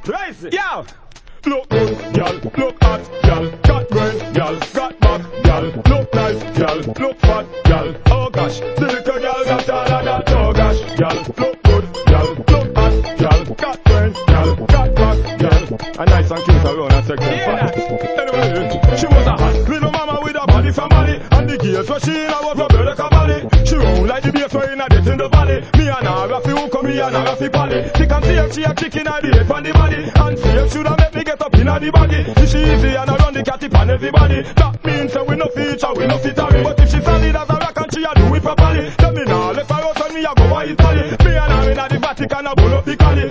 Crazy. Yo. Look good, girl. Look hot, girl. Got brain, girl. Got back, girl. Look nice, girl. Look fat, girl. Oh gosh, the little girl got all of that. Oh gosh, girl. Look good, girl. Look hot, girl. Got brain, girl. Got back, girl. A nice and cute around and take them fat. Anyway, she was a hot little mama with a body from Mali, and the gears where she in a was from Berleka Valley. She round like the bass where in a death in the valley. Me and her Rafi who come here and her Rafi Pally. She can see if she a chicken and the head from the body, and see if shoulda make me get up in the body. If she easy and I run the cat on everybody, that means that we no feature, we no fit her. But if she solid as a rock and she a do it properly, then me nah left her out when me a go a Italy. Me and her in the Vatican a bull up the collie.